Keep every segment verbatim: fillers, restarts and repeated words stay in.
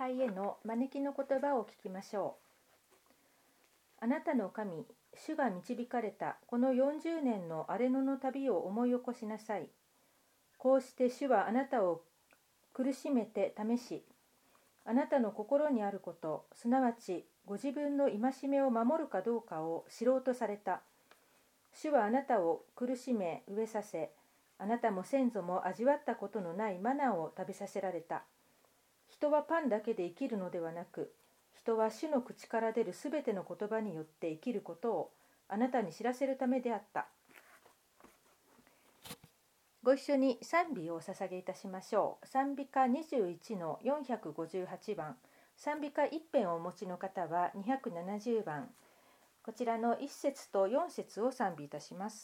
会への招きの言葉を聞きましょう。あなたの神、主が導かれたこのよんじゅうねんの荒れ野の旅を思い起こしなさい。こうして主はあなたを苦しめて試し、あなたの心にあること、すなわちご自分の戒めを守るかどうかを知ろうとされた。主はあなたを苦しめ飢えさせ、あなたも先祖も味わったことのないマナを食べさせられた。人はパンだけで生きるのではなく、人は主の口から出るすべての言葉によって生きることをあなたに知らせるためであった。ご一緒に賛美をお捧げいたしましょう。賛美歌にじゅういちのよんひゃくごじゅうはちばん、賛美歌一編をお持ちの方はにひゃくななじゅうばん、こちらのいっ節とよん節を賛美いたします。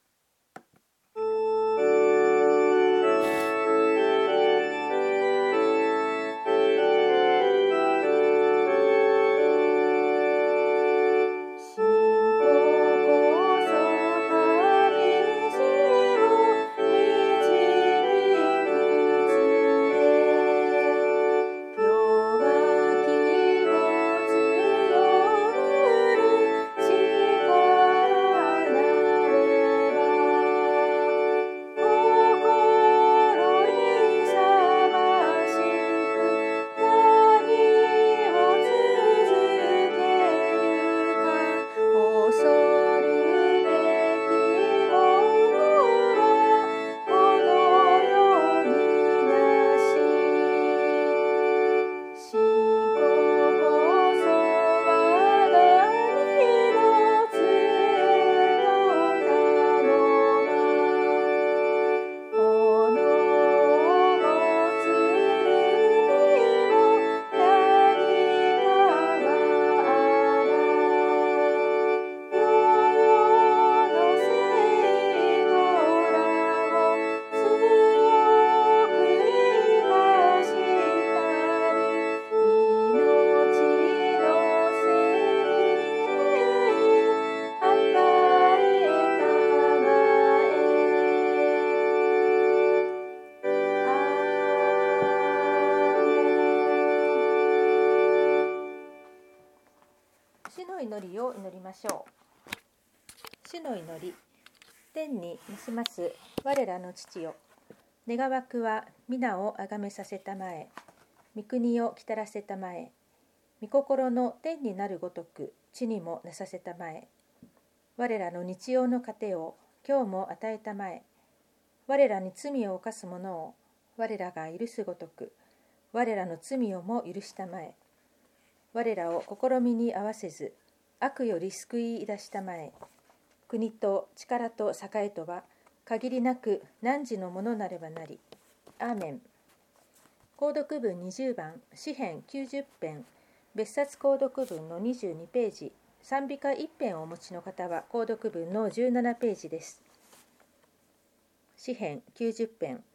主の祈りを祈りましょう。主の祈り。天に召します我らの父よ、願わくは皆をあがめさせたまえ、御国をきたらせたまえ、御心の天になるごとく地にもなさせたまえ。我らの日曜の糧を今日も与えたまえ。我らに罪を犯す者を我らが許すごとく我らの罪をも許したまえ。我らを試みに合わせず悪より救い出したまえ。国と力と栄とは限りなく汝のものなればなり。アーメン。購読文にじゅうばん、詩編きゅうじゅっぺん、別冊購読文のにじゅうにページ、賛美歌いっ編をお持ちの方は購読文のじゅうななページです。詩編きゅうじゅっぺん。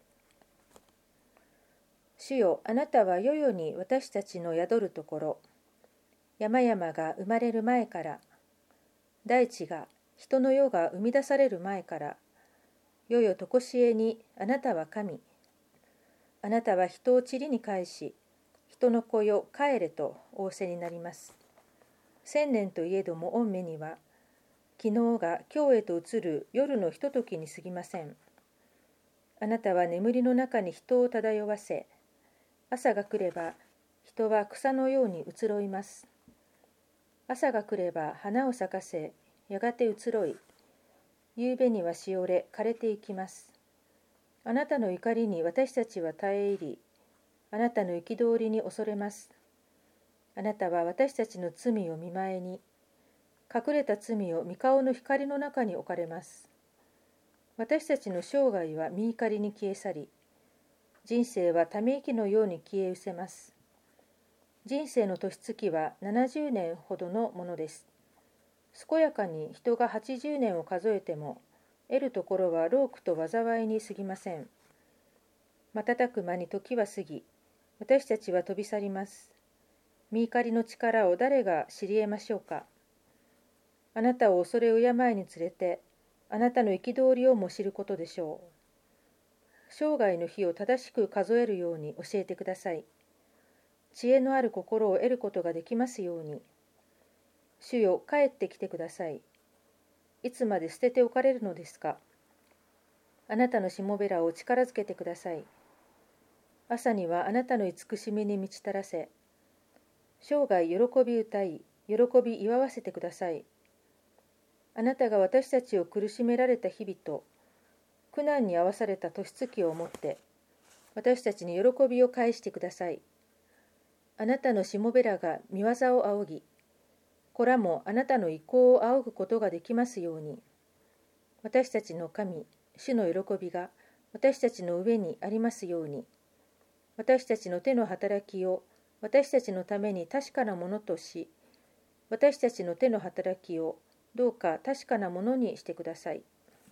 主よ、あなたは世々に私たちの宿るところ、山々が生まれる前から、大地が人の世が生み出される前から、世々とこしえにあなたは神。あなたは人を塵に返し、人の子よ帰れと仰せになります。千年といえども御目には、昨日が今日へと移る夜のひとときに過ぎません。あなたは眠りの中に人を漂わせ、朝が来れば人は草のように移ろいます。朝が来れば花を咲かせ、やがて移ろい、夕べにはしおれ枯れていきます。あなたの怒りに私たちは耐え入り、あなたの憤りに恐れます。あなたは私たちの罪を見舞いに、隠れた罪を御顔の光の中に置かれます。私たちの生涯は御怒りに消え去り、人生はため息のように消え失せます。人生の年月はななじゅうねんほどのものです。健やかに人がはちじゅうねんを数えても、得るところは労苦と災いに過ぎません。瞬く間に時は過ぎ、私たちは飛び去ります。御怒りの力を誰が知り得ましょうか。あなたを恐れ敬いにつれて、あなたの憤りをも知ることでしょう。生涯の日を正しく数えるように教えてください。 知恵のある心を得ることができますように。主よ、帰ってきてください。いつまで捨てておかれるのですか。あなたのしもべらを力づけてください。朝にはあなたの慈しみに満ちたらせ、生涯喜び歌い、喜び祝わせてください。あなたが私たちを苦しめられた日々と、苦難に遭わされた年月をもって、私たちに喜びを返してください。あなたのしもべらが御業を仰ぎ、子らもあなたの意向を仰ぐことができますように。私たちの神、主の喜びが私たちの上にありますように。私たちの手の働きを私たちのために確かなものとし、私たちの手の働きをどうか確かなものにしてください。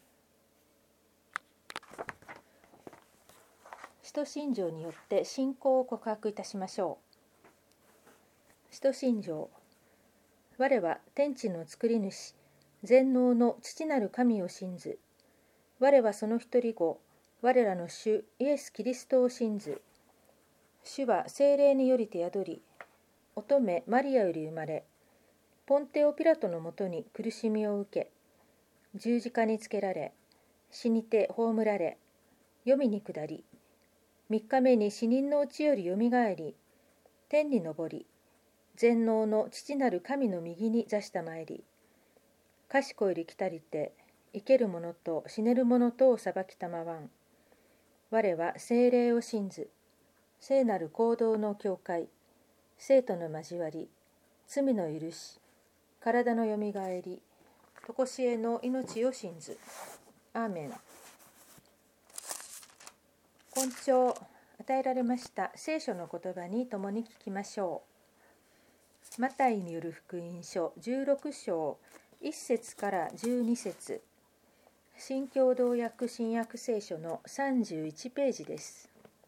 使徒信条によって信仰を告白いたしましょう。使徒信条。我は天地の作り主、全能の父なる神を信ず。我はその一人子、我らの主イエス・キリストを信ず。主は聖霊によりて宿り、乙女マリアより生まれ、ポンテオ・ピラトのもとに苦しみを受け、十字架につけられ、死にて葬られ、黄泉に下り、三日目に死人のうちよりよみがえり、天に昇り、全能の父なる神の右に座したまえり、賢より来たりて、生ける者と死ねる者とを裁きたまわん。我は聖霊を信ず、聖なる行動の教会、生徒の交わり、罪の許し、体のよみがえり、とこしえの命を信ず。アーメン。今朝与えられました聖書の言葉に共に聞きましょう。マタイによる福音書じゅうろく章いっ節からじゅうに節、新共同訳新約聖書のさんじゅういちページです。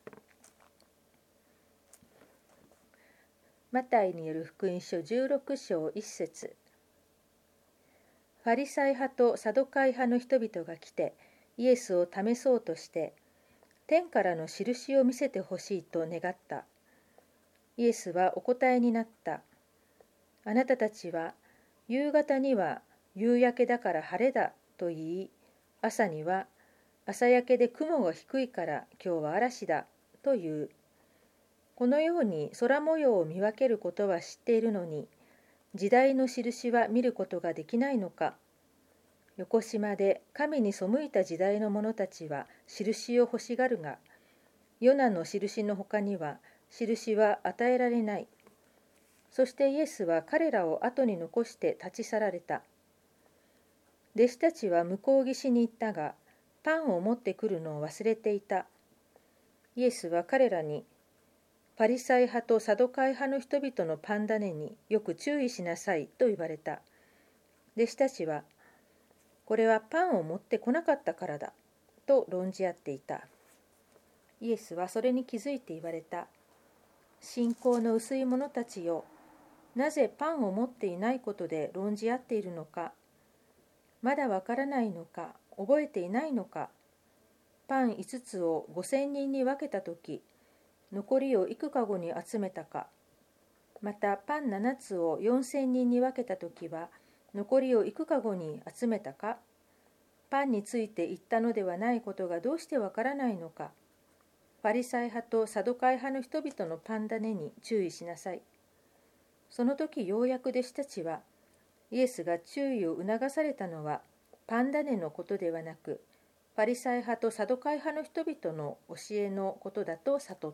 マタイによる福音書じゅうろく章いっ節、ファリサイ派とサドカイ派の人々が来てイエスを試そうとして、天からの印を見せてほしいと願った。イエスはお答えになった。あなたたちは夕方には夕焼けだから晴れだと言い、朝には朝焼けで雲が低いから今日は嵐だという。このように空模様を見分けることは知っているのに、時代の印は見ることができないのか。横島で神に背いた時代の者たちは印を欲しがるが、ヨナの印のほかには印は与えられない。そしてイエスは彼らを後に残して立ち去られた。弟子たちは向こう岸に行ったが、パンを持ってくるのを忘れていた。イエスは彼らに、パリサイ派とサドカイ派の人々のパン種によく注意しなさいと言われた。弟子たちは、これはパンを持ってこなかったからだと論じ合っていた。イエスはそれに気づいて言われた。信仰の薄い者たちよ、なぜパンを持っていないことで論じ合っているのか。まだわからないのか、覚えていないのか。パン五つを五千人に分けたとき、残りを幾かごに集めたか。またパン七つを四千人に分けたときは、残りを幾かごに集めたか。パンについて言ったのではないことがどうしてわからないのか。パリサイ派とサドカイ派の人々のパン種に注意しなさい。その時ようやく弟子たちは、イエスが注意を促されたのはパン種のことではなく、パリサイ派とサドカイ派の人々の教えのことだと悟った。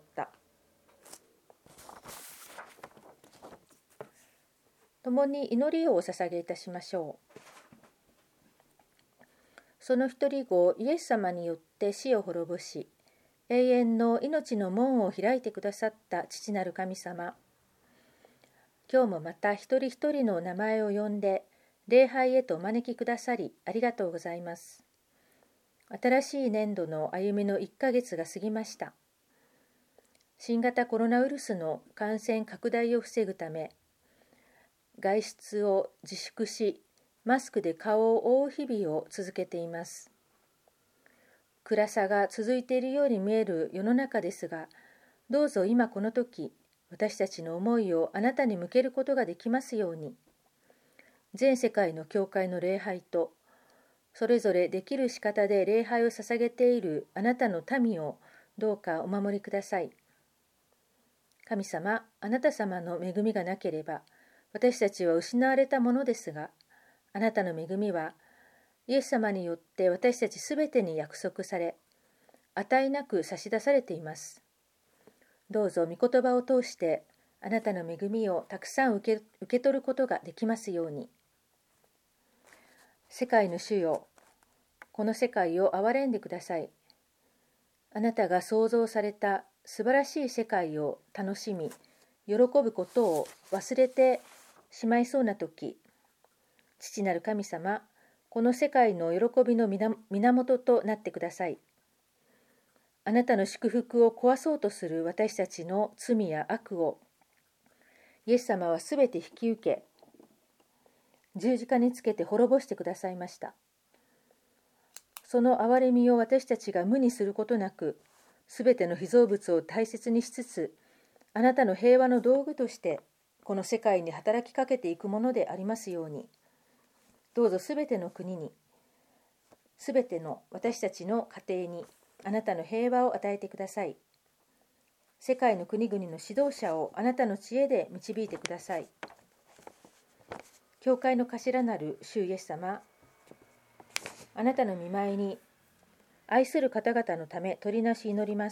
共に祈りをお捧げいたしましょう。その一人子イエス様によって死を滅ぼし、永遠の命の門を開いてくださった父なる神様、今日もまた一人一人の名前を呼んで礼拝へとお招きくださりありがとうございます。新しい年度の歩みのいっかげつが過ぎました。新型コロナウイルスの感染拡大を防ぐため、外出を自粛し、マスクで顔を覆う日々を続けています。暗さが続いているように見える世の中ですが、どうぞ今この時、 私たちの思いをあなたに向けることができますように、全世界の教会の礼拝と、それぞれできる仕方で礼拝を捧げているあなたの民をどうかお守りください。神様、あなた様の恵みがなければ、私たちは失われたものですが、あなたの恵みは、イエス様によって私たちすべてに約束され、値なく差し出されています。どうぞ御言葉を通して、あなたの恵みをたくさん受け、受け取ることができますように。世界の主よ、この世界を憐れんでください。あなたが創造された素晴らしい世界を楽しみ、喜ぶことを忘れてしまいそうなとき、父なる神様、この世界の喜びの源となってください。あなたの祝福を壊そうとする私たちの罪や悪を、イエス様はすべて引き受け、十字架につけて滅ぼしてくださいました。その憐れみを私たちが無にすることなく、すべての被造物を大切にしつつ、あなたの平和の道具として、この世界に働きかけていくものでありますように、どうぞすべての国に、すべての私たちの家庭に、あなたの平和を与えてください。世界の国々の指導者をあなたの知恵で導いてください。教会の頭なる主イエス様、あなたの御前に愛する方々のため取りなし祈ります。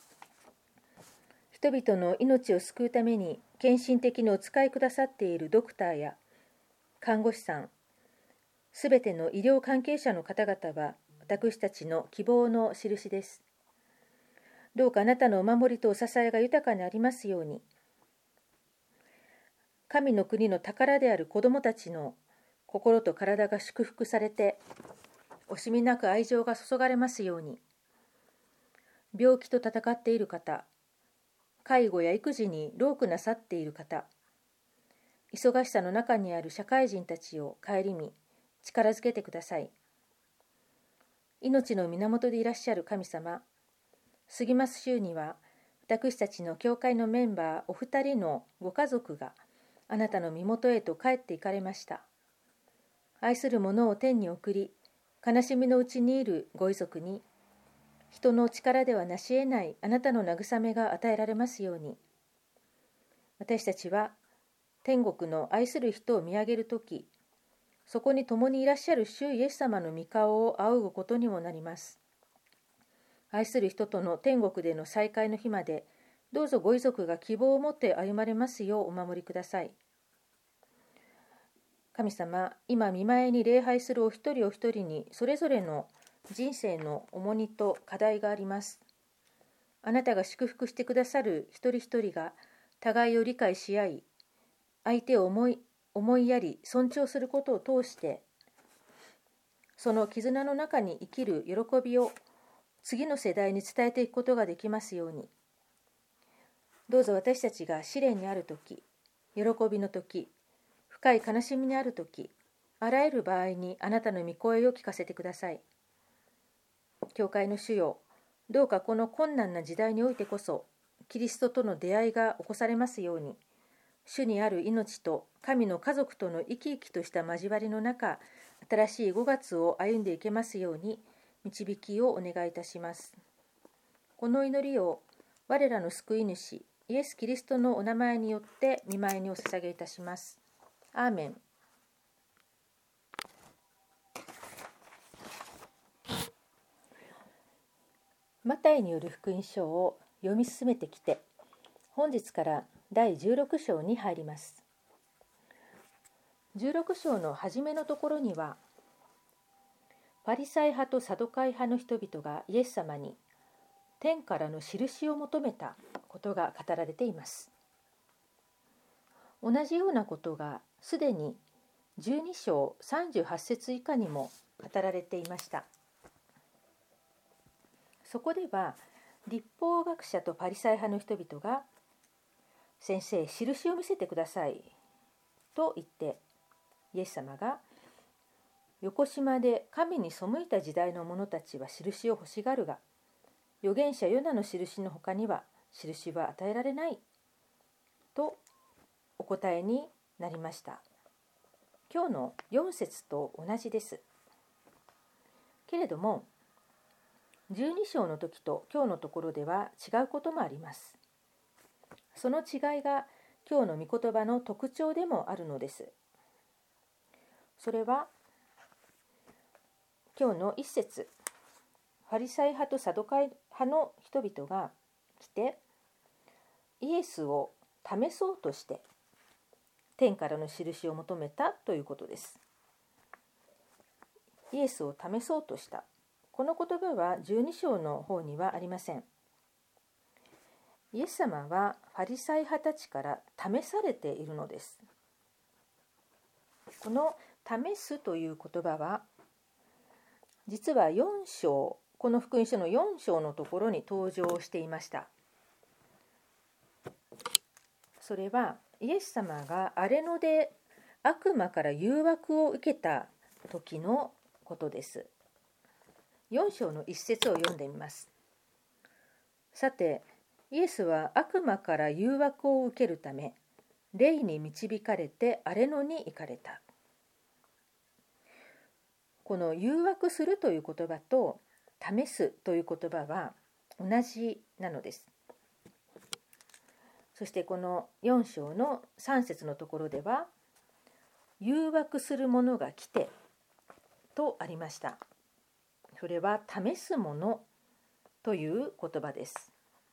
人々の命を救うために献身的にお使いくださっているドクターや看護師さん、すべての医療関係者の方々は私たちの希望の印です。どうかあなたのお守りとお支えが豊かにありますように。神の国の宝である子どもたちの心と体が祝福されて、惜しみなく愛情が注がれますように。病気と闘っている方、介護や育児に労苦なさっている方、忙しさの中にある社会人たちを顧み、力づけてください。命の源でいらっしゃる神様、過ぎます週には、私たちの教会のメンバーお二人のご家族があなたの身元へと帰っていかれました。愛する者を天に送り、悲しみのうちにいるご遺族に、人の力ではなし得ないあなたの慰めが与えられますように。私たちは天国の愛する人を見上げるとき、そこに共にいらっしゃる主イエス様の御顔を仰ぐことにもなります。愛する人との天国での再会の日まで、どうぞご遺族が希望を持って歩まれますようお守りください。神様、今見舞いに礼拝するお一人お一人にそれぞれの人生の重荷と課題があります。あなたが祝福してくださる一人一人が互いを理解し合い、相手を思い、思いやり尊重することを通して、その絆の中に生きる喜びを次の世代に伝えていくことができますように。どうぞ私たちが試練にあるとき、喜びのとき、深い悲しみにあるとき、あらゆる場合にあなたの御声を聞かせてください。教会の主よ、どうかこの困難な時代においてこそ、キリストとの出会いが起こされますように、主にある命と神の家族との生き生きとした交わりの中、新しいごがつを歩んでいけますように、導きをお願いいたします。この祈りを我らの救い主、イエス・キリストのお名前によって御前にお捧げいたします。アーメン。マタイによる福音書を読み進めてきて、本日からだいじゅうろく章に入ります。じゅうろく章の初めのところには、パリサイ派とサドカイ派の人々がイエス様に天からの印を求めたことが語られています。同じようなことがすでにじゅうに章さんじゅうはち節以下にも語られていました。そこでは律法学者とパリサイ派の人々が、先生、印を見せてくださいと言って、イエス様が、横島で神に背いた時代の者たちは印を欲しがるが、預言者ヨナの印の他には印は与えられないとお答えになりました。今日のよん節と同じです。けれどもじゅうに章の時と今日のところでは違うこともあります。その違いが今日の御言葉の特徴でもあるのです。それは今日の一節、ファリサイ派とサドカイ派の人々が来てイエスを試そうとして天からの印を求めたということです。イエスを試そうとした。この言葉はじゅうに章の方にはありません。イエス様はファリサイ派たちから試されているのです。この試すという言葉は実はよん章、この福音書のよん章のところに登場していました。それはイエス様が荒野で悪魔から誘惑を受けた時のことです。よん章の一節を読んでみます。さて、イエスは悪魔から誘惑を受けるため、霊に導かれて荒野に行かれた。この誘惑するという言葉と試すという言葉は同じなのです。そしてこのよん章のさん節のところでは、誘惑する者が来てとありました。それは試す者という言葉です。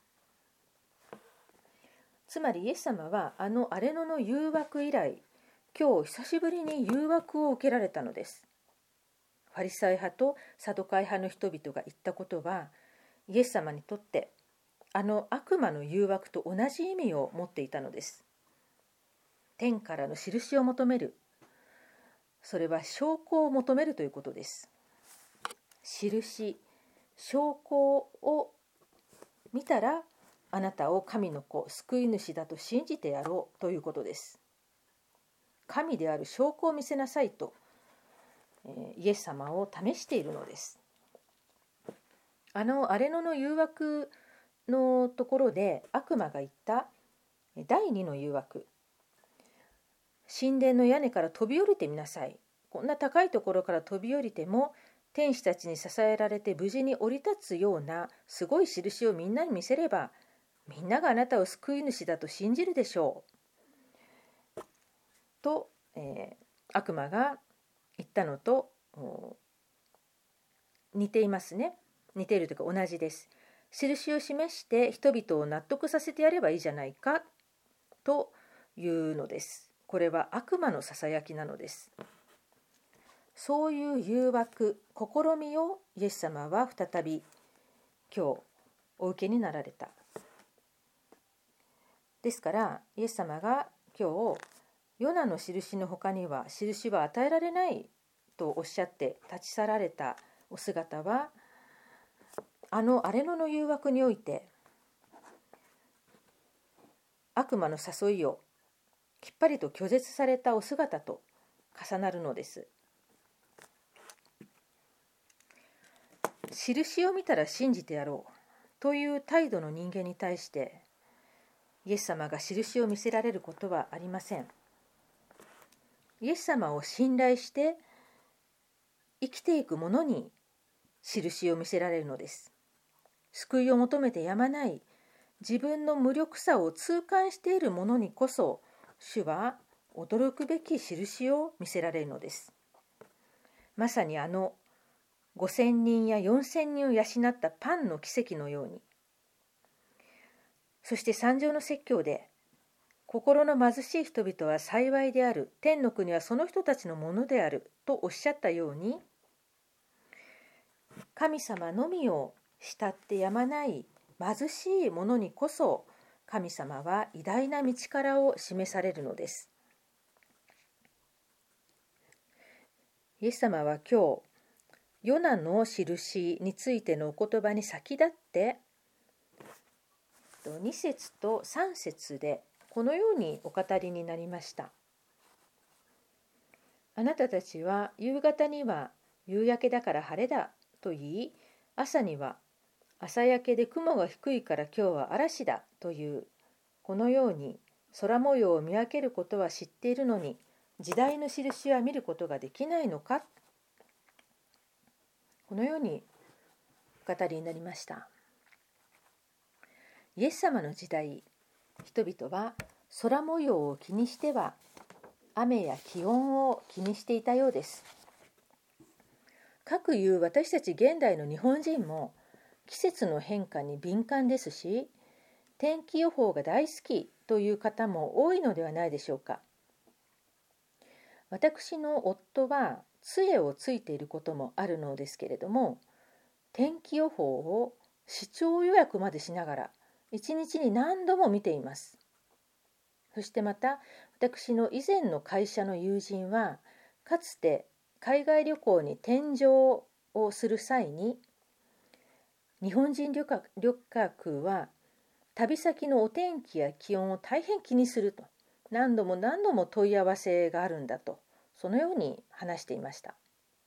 つまりイエス様はあの荒野の誘惑以来、今日久しぶりに誘惑を受けられたのです。ファリサイ派とサドカイ派の人々が言ったことは、イエス様にとってあの悪魔の誘惑と同じ意味を持っていたのです。天からの印を求める。それは証拠を求めるということです。印、証拠を見たら、あなたを神の子、救い主だと信じてやろうということです。神である証拠を見せなさいと、えー、イエス様を試しているのです。あの荒野の誘惑のところで悪魔が言った第二の誘惑、神殿の屋根から飛び降りてみなさい。こんな高いところから飛び降りても天使たちに支えられて無事に降り立つようなすごい印をみんなに見せれば、みんながあなたを救い主だと信じるでしょうと、えー、悪魔が言ったのと似ていますね。似ているというか同じです。印を示して人々を納得させてやればいいじゃないかというのです。これは悪魔のささやきなのです。そういう誘惑、試みをイエス様は再び今日お受けになられた。ですからイエス様が今日ヨナの印の他には印は与えられないとおっしゃって立ち去られたお姿は、あの荒野の誘惑において悪魔の誘いをきっぱりと拒絶されたお姿と重なるのです。印を見たら信じてやろうという態度の人間に対してイエス様が印を見せられることはありません。イエス様を信頼して生きていく者に印を見せられるのです。救いを求めてやまない自分の無力さを痛感している者にこそ主は驚くべき印を見せられるのです。まさにあのごせんにんやよんせんにんを養ったパンの奇跡のように、そして三条の説教で心の貧しい人々は幸いである、天の国はその人たちのものであるとおっしゃったように、神様のみを慕ってやまない貧しい者にこそ神様は偉大な道からを示されるのです。イエス様は今日ヨナの印についてのお言葉に先立ってに節とさん節でこのようにお語りになりました。あなたたちは夕方には夕焼けだから晴れだと言い、朝には朝焼けで雲が低いから今日は嵐だという、このように空模様を見分けることは知っているのに、時代の印は見ることができないのか。このようにお語りになりました。イエス様の時代、人々は空模様を気にしては雨や気温を気にしていたようです。かくいう私たち現代の日本人も季節の変化に敏感ですし、天気予報が大好きという方も多いのではないでしょうか。私の夫は杖をついていることもあるのですけれども、天気予報を視聴予約までしながら一日に何度も見ています。そしてまた、私の以前の会社の友人は、かつて海外旅行に転乗をする際に、日本人旅客、旅客は旅先のお天気や気温を大変気にすると、何度も何度も問い合わせがあるんだと、そのように話していました。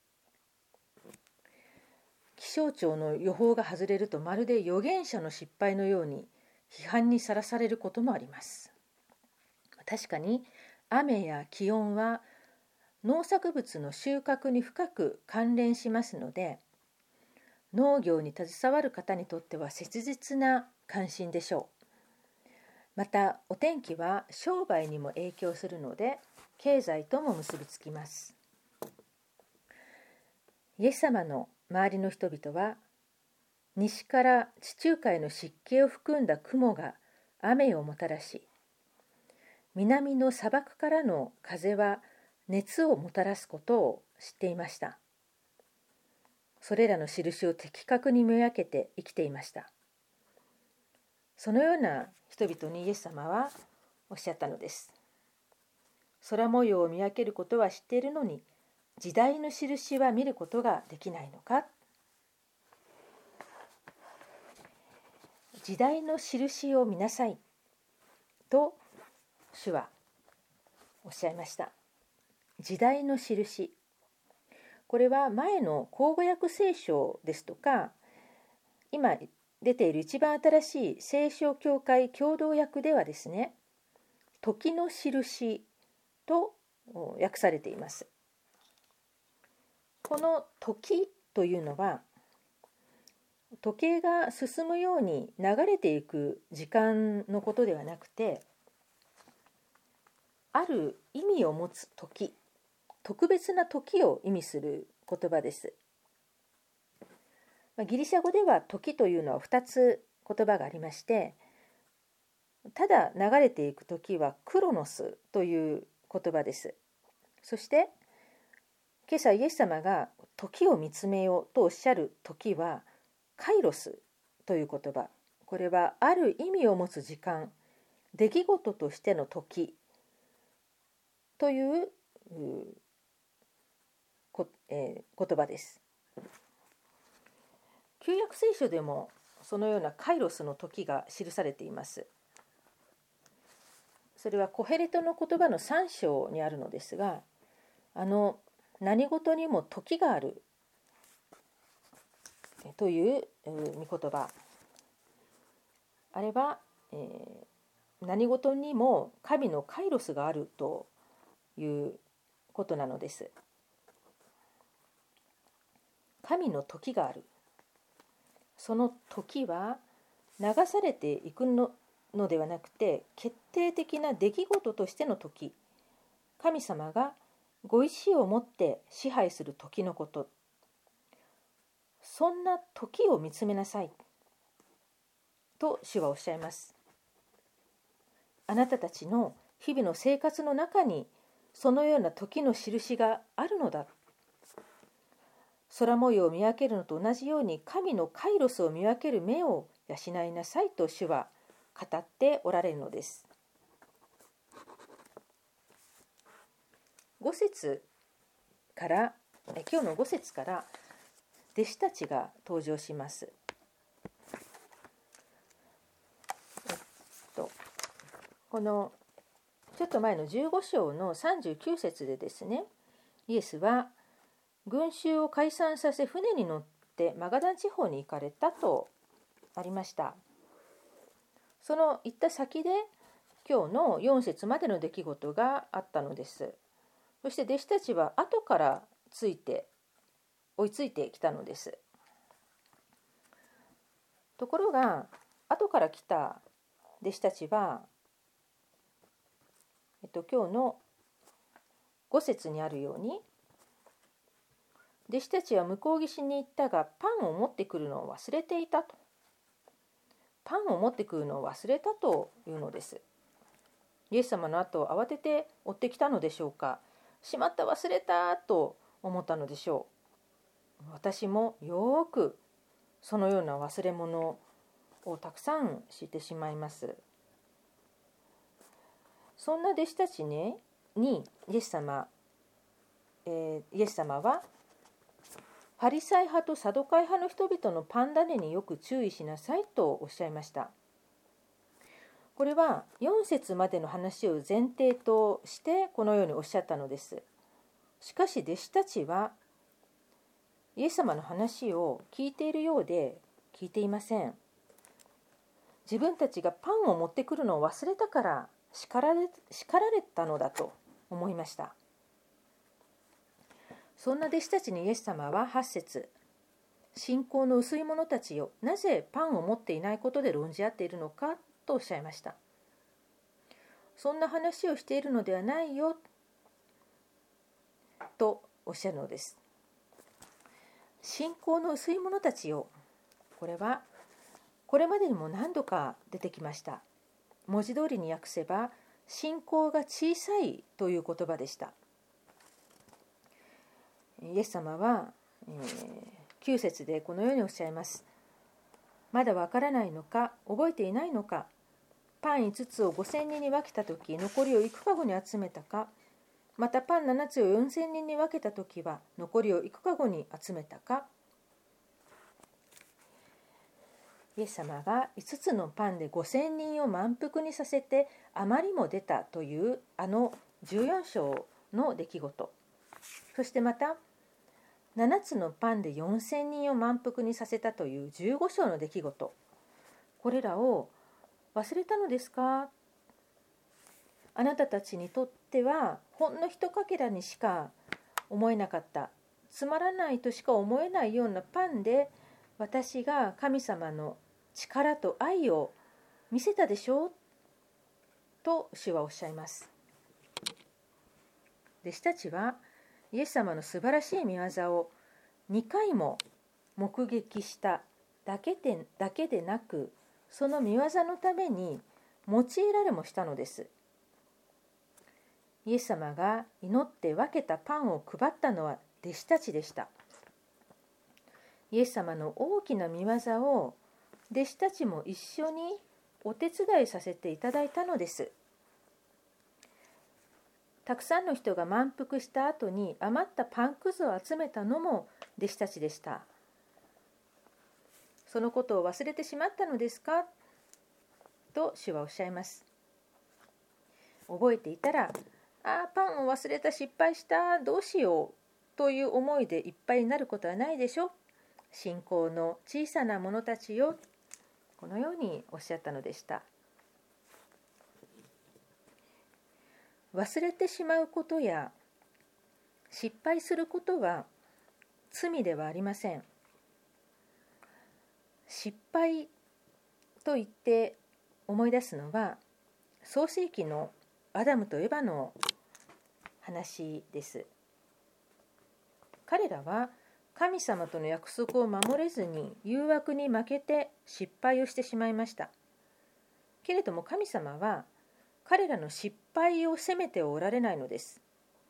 気象庁の予報が外れると、まるで預言者の失敗のように批判にさらされることもあります。確かに雨や気温は農作物の収穫に深く関連しますので、農業に携わる方にとっては切実な関心でしょう。また、お天気は商売にも影響するので、経済とも結びつきます。イエス様の周りの人々は、西から地中海の湿気を含んだ雲が雨をもたらし、南の砂漠からの風は熱をもたらすことを知っていました。それらの印を的確に見分けて生きていました。そのような人々にイエス様はおっしゃったのです。空模様を見分けることは知っているのに、時代の印は見ることができないのか。時代の印を見なさいと主はおっしゃいました。時代の印、これは前の口語訳聖書ですとか、今出ている一番新しい聖書教会共同訳ではですね、時の印と訳されています。この時というのは、時計が進むように流れていく時間のことではなくて、ある意味を持つ時、特別な時を意味する言葉です。ギリシャ語では時というのはふたつ言葉がありまして、ただ流れていく時はクロノスという言葉です。そして今朝イエス様が時を見つめようとおっしゃる時はカイロスという言葉、これはある意味を持つ時間、出来事としての時という、こえー、言葉です。旧約聖書でもそのようなカイロスの時が記されています。それはコヘレトの言葉のさん章にあるのですが、あの何事にも時があるという御言葉、あれは、えー、何事にも神のカイロスがあるということなのです。神の時がある。その時は流されていく の, のではなくて、決定的な出来事としての時、神様がご意志を持って支配する時のこと、そんな時を見つめなさいと主はおっしゃいます。あなたたちの日々の生活の中にそのような時の印があるのだ。空模様を見分けるのと同じように、神のカイロスを見分ける目を養いなさいと主は語っておられるのです。ご節から今日のご節から弟子たちが登場します。えっとこのちょっと前のじゅうご章のさんじゅうきゅう節でですね、イエスは群衆を解散させ船に乗ってマガダン地方に行かれたとありました。その行った先で今日のよん節までの出来事があったのです。そして弟子たちは後からついて追いついてきたのです。ところが後から来た弟子たちは、えっと、今日のご節にあるように、弟子たちは向こう岸に行ったがパンを持ってくるのを忘れていたと。パンを持ってくるのを忘れたというのです。イエス様の後を慌てて追ってきたのでしょうか。しまった、忘れたと思ったのでしょう。私もよくそのような忘れ物をたくさんしてしまいます。そんな弟子たち、ね、にイエス様、えー、イエス様はファリサイ派とサドカイ派の人々のパン種によく注意しなさいとおっしゃいました。これはよん節までの話を前提としてこのようにおっしゃったのです。しかし弟子たちはイエス様の話を聞いているようで聞いていません。自分たちがパンを持ってくるのを忘れたから叱られ、叱られたのだと思いました。そんな弟子たちにイエス様ははち節、信仰の薄い者たちよ、なぜパンを持っていないことで論じ合っているのかとおっしゃいました。そんな話をしているのではないよとおっしゃるのです。信仰の薄い者たちよ、これはこれまでにも何度か出てきました。文字通りに訳せば信仰が小さいという言葉でした。イエス様は、えー、きゅう節でこのようにおっしゃいます。まだわからないのか、覚えていないのか。パンいつつをごせんにんに分けたとき、残りを幾かごに集めたか。またパンななつをよんせんにんに分けたときは、残りを幾かごに集めたか。イエス様がいつつのパンでごせんにんを満腹にさせてあまりも出たというあのじゅうよん章の出来事。そしてまたななつのパンでよんせんにんを満腹にさせたというじゅうご章の出来事。これらを忘れたのですか？あなたたちにとってはほんの一かけらにしか思えなかった、つまらないとしか思えないようなパンで私が神様の力と愛を見せたでしょうと主はおっしゃいます。弟子たちはイエス様の素晴らしい御業をにかいも目撃しただけで、だけでなく、その御業のために用いられもしたのです。イエス様が祈って分けたパンを配ったのは弟子たちでした。イエス様の大きな御業を弟子たちも一緒にお手伝いさせていただいたのです。たくさんの人が満腹した後に余ったパンくずを集めたのも弟子たちでした。そのことを忘れてしまったのですかと主はおっしゃいます。覚えていたら、ああ、パンを忘れた、失敗した、どうしようという思いでいっぱいになることはないでしょ。信仰の小さな者たちよ、このようにおっしゃったのでした。忘れてしまうことや失敗することは罪ではありません。失敗と言って思い出すのは創世記のアダムとエバの話です。彼らは神様との約束を守れずに誘惑に負けて失敗をしてしまいました。けれども神様は彼らの失敗を責めておられないのです。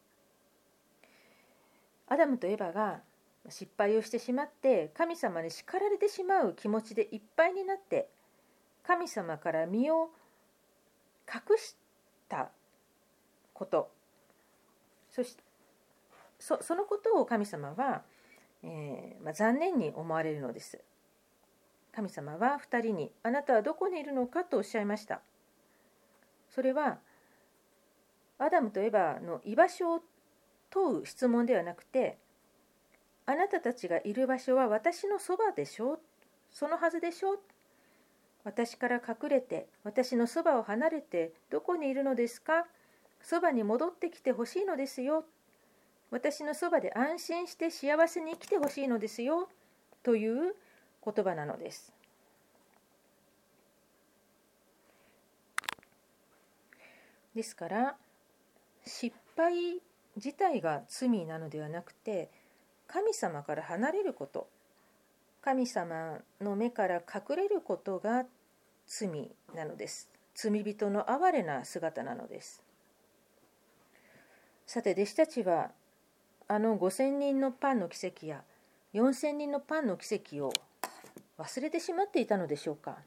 アダムとエバが失敗をしてしまって神様に叱られてしまう気持ちでいっぱいになって神様から身を隠したこと、そしそそのことを神様は、えーまあ、残念に思われるのです。神様はふたりに、あなたはどこにいるのかとおっしゃいました。それはアダムとエバの居場所を問う質問ではなくて、あなたたちがいる場所は私のそばでしょう、そのはずでしょう、 私から隠れて、私のそばを離れて、どこにいるのですか？そばに戻ってきてほしいのですよ。私のそばで安心して幸せに生きてほしいのですよ。という言葉なのです。ですから、失敗自体が罪なのではなくて、神様から離れること、神様の目から隠れることが罪なのです。罪人の哀れな姿なのです。さて、弟子たちはあのごせんにんのパンの奇跡やよんせんにんのパンの奇跡を忘れてしまっていたのでしょうか。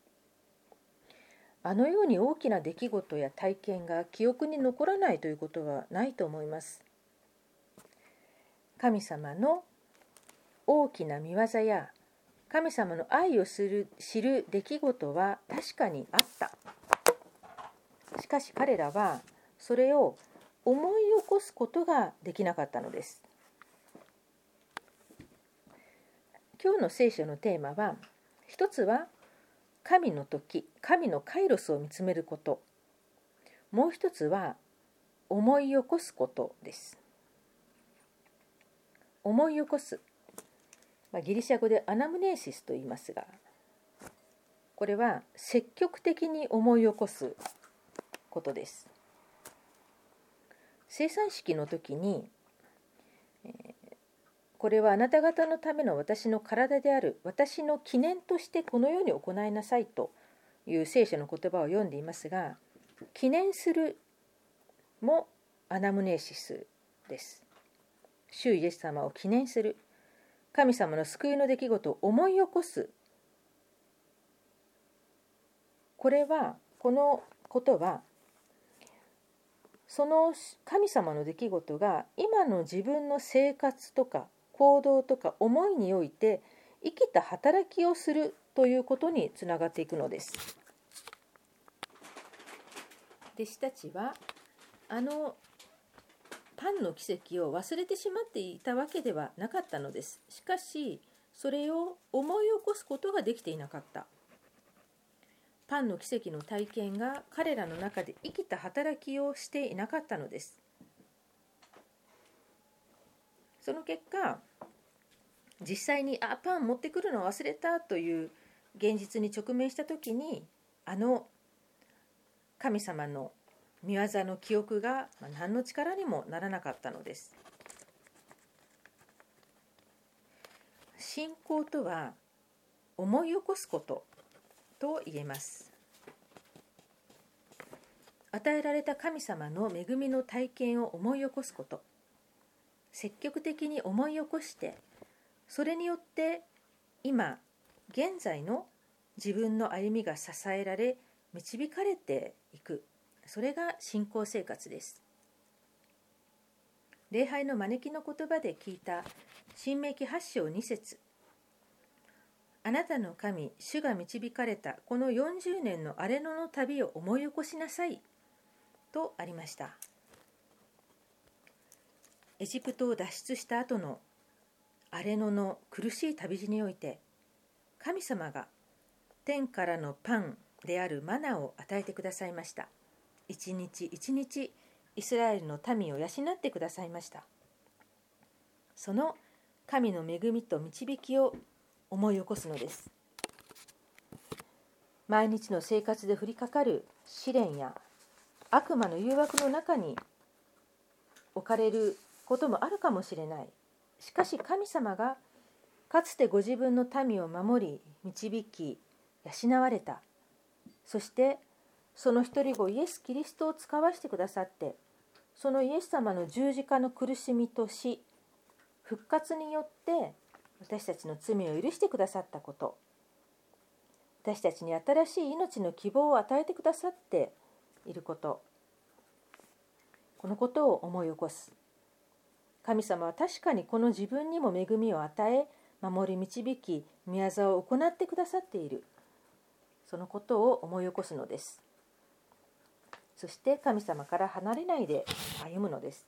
あのように大きな出来事や体験が記憶に残らないということはないと思います。神様の大きな見業や神様の愛をする知る出来事は確かにあった。しかし彼らはそれを思い起こすことができなかったのです。今日の聖書のテーマは、一つは神の時、神のカイロスを見つめること。もう一つは思い起こすことです。思い起こす。まあ、ギリシャ語でアナムネーシスと言いますが、これは積極的に思い起こすことです。生産式の時に、えーこれはあなた方のための私の体である、私の記念としてこのように行いなさいという聖書の言葉を読んでいますが、記念するもアナムネーシスです。主イエス様を記念する、神様の救いの出来事を思い起こす。これは、このことは、その神様の出来事が今の自分の生活とか行動とか思いにおいて生きた働きをするということにつながっていくのです。弟子たちはあのパンの奇跡を忘れてしまっていたわけではなかったのです。しかしそれを思い起こすことができていなかった。パンの奇跡の体験が彼らの中で生きた働きをしていなかったのです。その結果、実際にあパン持ってくるの忘れたという現実に直面したときに、あの神様の御業の記憶が何の力にもならなかったのです。信仰とは思い起こすことと言えます。与えられた神様の恵みの体験を思い起こすこと、積極的に思い起こして、それによって今現在の自分の歩みが支えられ導かれていく、それが信仰生活です。礼拝の招きの言葉で聞いた申命記はち章に節、あなたの神主が導かれたこのよんじゅうねんの荒れ野の旅を思い起こしなさいとありました。エジプトを脱出した後の荒れ野の苦しい旅路において、神様が天からのパンであるマナを与えてくださいました。一日一日イスラエルの民を養ってくださいました。その神の恵みと導きを思い起こすのです。毎日の生活で降りかかる試練や悪魔の誘惑の中に置かれることもあるかもしれない。しかし神様がかつてご自分の民を守り導き養われた。そしてその一人子イエス・キリストを使わしてくださって、そのイエス様の十字架の苦しみと死、復活によって私たちの罪を許してくださったこと、私たちに新しい命の希望を与えてくださっていること、このことを思い起こす。神様は確かにこの自分にも恵みを与え、守り導き、御業を行ってくださっている。そのことを思い起こすのです。そして神様から離れないで歩むのです。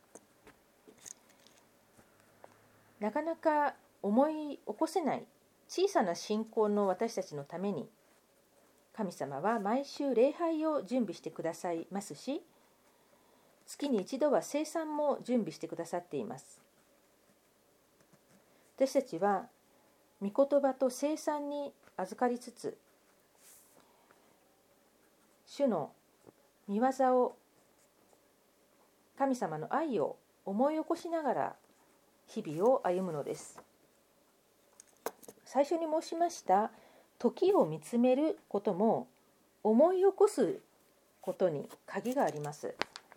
なかなか思い起こせない、 小さな信仰の私たちのために、神様は毎週礼拝を準備してくださいますし、月に一度は聖餐も準備してくださっています。私たちは御言葉と聖餐に預かりつつ、主の御業を、神様の愛を思い起こしながら日々を歩むのです。最初に申しました時を見つめることも思い起こすことに鍵があります。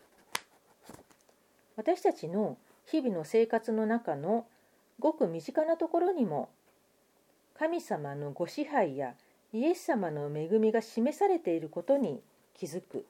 私たちの日々の生活の中のごく身近なところにも神様のご支配やイエス様の恵みが示されていることに気づく。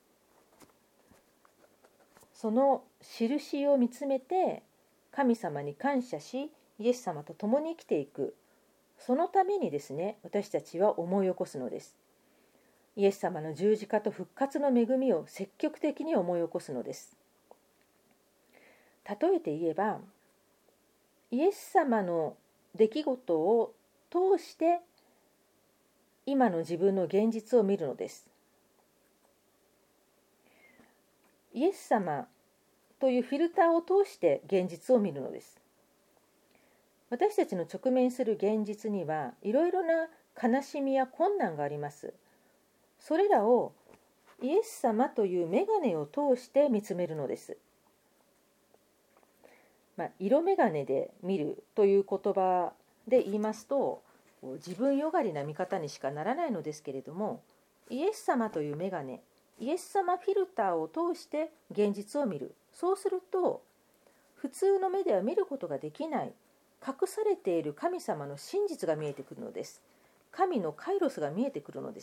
その印を見つめて神様に感謝し、イエス様と共に生きていく。そのためにですね、私たちは思い起こすのです。イエス様の十字架と復活の恵みを積極的に思い起こすのです。例えて言えば、イエス様の出来事を通して今の自分の現実を見るのです。イエス様というフィルターを通して現実を見るのです。私たちの直面する現実にはいろいろな悲しみや困難があります。それらをイエス様という眼鏡を通して見つめるのです。まあ、色眼鏡で見るという言葉で言いますと、自分よがりな見方にしかならないのですけれども、イエス様という眼鏡、イエス様フィルターを通して現実を見る。そうすると、普通の目では見ることができない隠されている神様の真実が見えてくるのです。神のカイロスが見えてくるのです。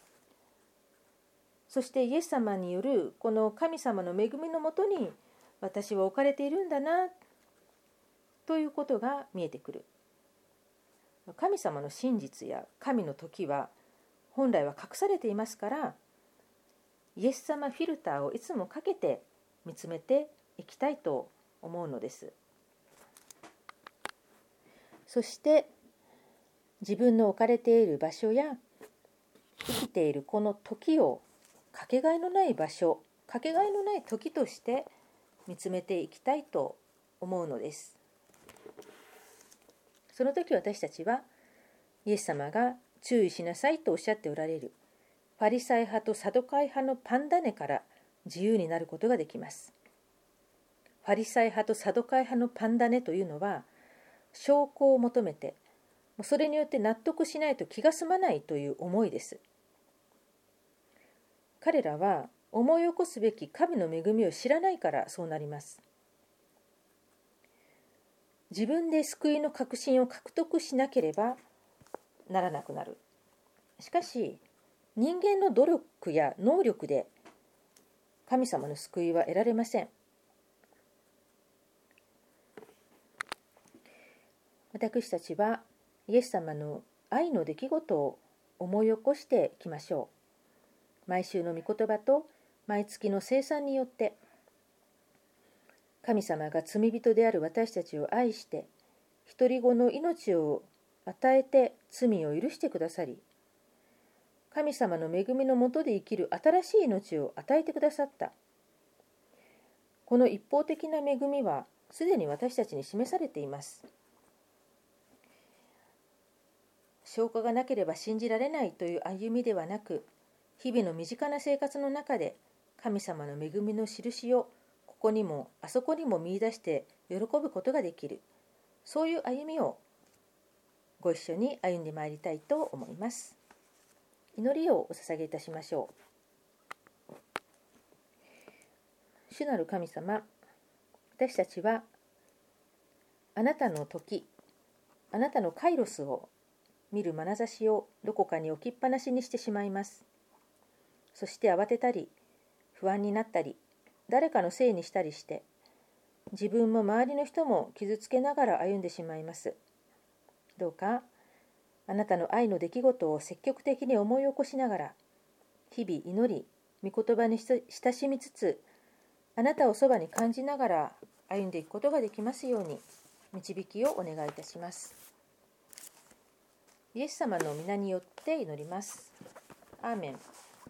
そしてイエス様によるこの神様の恵みのもとに私は置かれているんだなということが見えてくる。神様の真実や神の時は本来は隠されていますから、イエス様フィルターをいつもかけて見つめていきたいと思うのです。そして自分の置かれている場所や生きているこの時をかけがえのない場所、かけがえのない時として見つめていきたいと思うのです。その時私たちはイエス様が注意しなさいとおっしゃっておられるパリサイ派とサドカイ派のパンダネから自由になることができます。パリサイ派とサドカイ派のパンダネというのは、証拠を求めてそれによって納得しないと気が済まないという思いです。彼らは思い起こすべき神の恵みを知らないからそうなります。自分で救いの確信を獲得しなければならなくなる。しかし人間の努力や能力で神様の救いは得られません。私たちはイエス様の愛の出来事を思い起こしていきましょう。毎週の御言葉と毎月の聖餐によって神様が罪人である私たちを愛して独り子の命を与えて罪を許してくださり、神様の恵みのもとで生きる新しい命を与えてくださった。この一方的な恵みはすでに私たちに示されています。証拠がなければ信じられないという歩みではなく、日々の身近な生活の中で神様の恵みの印をここにもあそこにも見出して喜ぶことができる、そういう歩みをご一緒に歩んでまいりたいと思います。祈りをお捧げいたしましょう。主なる神様、私たちはあなたの時、あなたのカイロスを見る眼差しをどこかに置きっぱなしにしてしまいます。そして慌てたり不安になったり誰かのせいにしたりして自分も周りの人も傷つけながら歩んでしまいます。どうかあなたの愛の出来事を積極的に思い起こしながら日々祈り御言葉に親しみつつあなたをそばに感じながら歩んでいくことができますように導きをお願いいたします。 イエス様の皆によって祈ります。アーメン。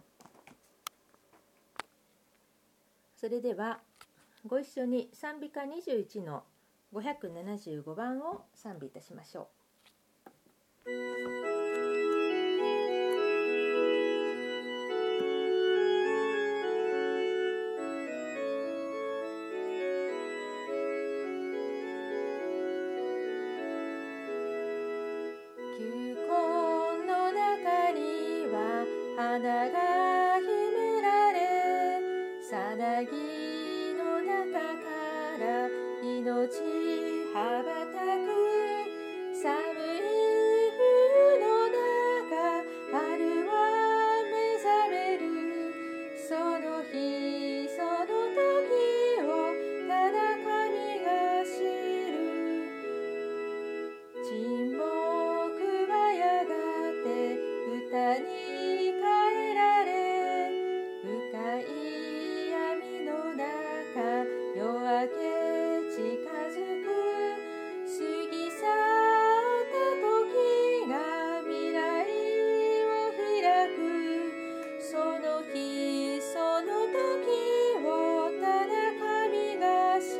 それではご一緒に賛美歌にじゅういちのごひゃくななじゅうごばんを賛美いたしましょう。球根の中には花が秘められ、さなぎの中から命羽ばたく。寒い冬の中、春は目覚める。その日その時をただ神が知る。沈黙はやがて歌に変えられ、深い闇の中夜明け近づく。過ぎ去った時が未来を開く。その日その時をただ神が知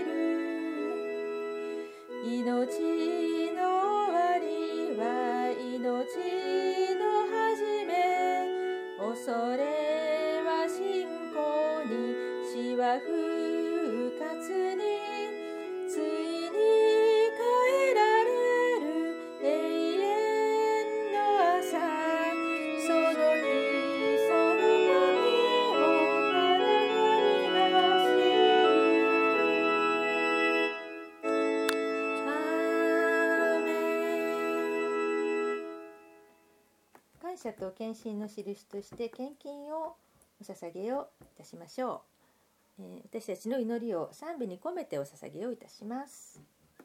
る。命の終わりは命の始め。恐れは信仰に、死は復活に。ついに変えられる永遠の朝。その日その時をただ神が知る。アーメン。感謝と献身の印として献金をお捧げをいたしましょう。えー、私たちの祈りを賛美に込めてお捧げをいたします。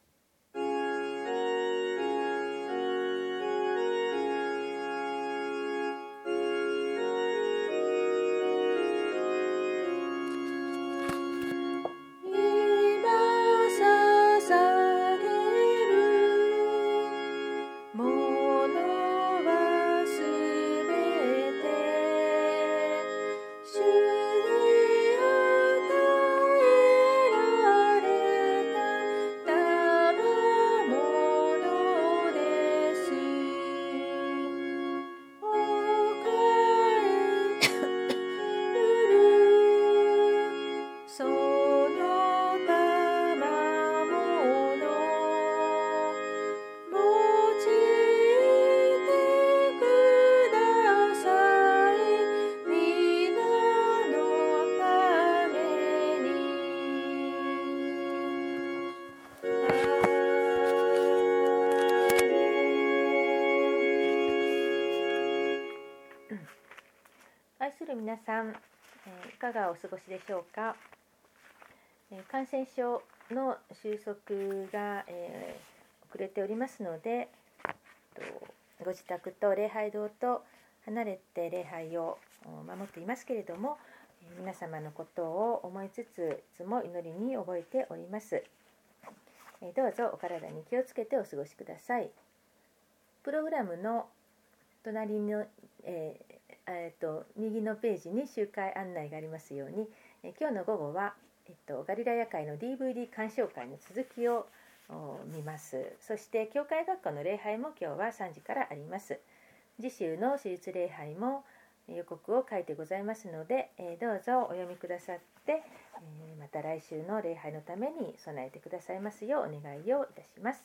愛する皆さん、えー、いかがお過ごしでしょうか。えー、感染症の収束が、えー、遅れておりますので、とご自宅と礼拝堂と離れて礼拝を守っていますけれども、えー、皆様のことを思いつついつも祈りに覚えております。えー、どうぞお体に気をつけてお過ごしください。プログラムの隣の、えーえー、と右のページに集会案内がありますように、えー、今日の午後は、えー、とガリラヤ会の ディーブイディー 鑑賞会の続きを見ます。そして教会学校の礼拝も今日はさんじからあります。次週の私立礼拝も予告を書いてございますので、えー、どうぞお読みくださって、えー、また来週の礼拝のために備えてくださいますようお願いをいたします。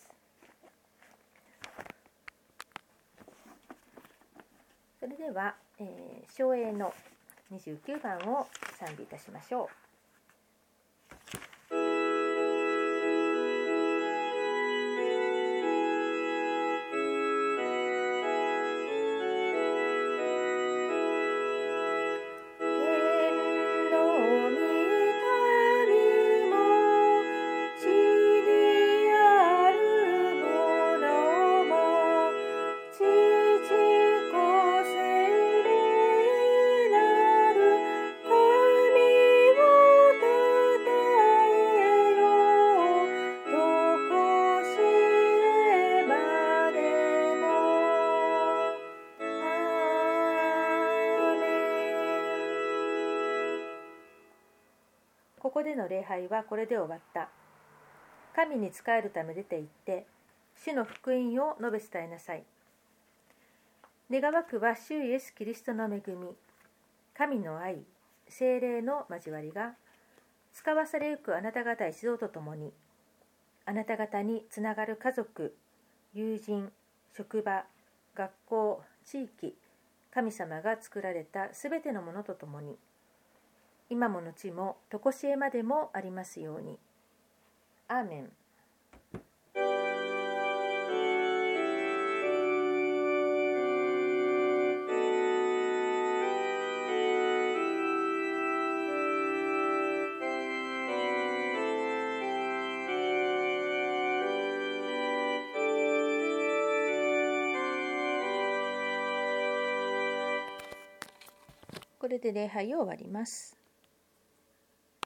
それでは、えー、唱詠のにじゅうきゅうばんを賛美いたしましょう。 神をこでの礼拝はこれで終わった。神に仕えるため出て行って、主の福音を述べ伝えなさい。願わくは主イエス・キリストの恵み、神の愛、聖霊の交わりが、使わされゆくあなた方一同と共に、あなた方につながる家族、友人、職場、学校、地域、神様が作られたすべてのものと共に、今も後も常しえまでもありますように。アーメン。これで礼拝を終わります。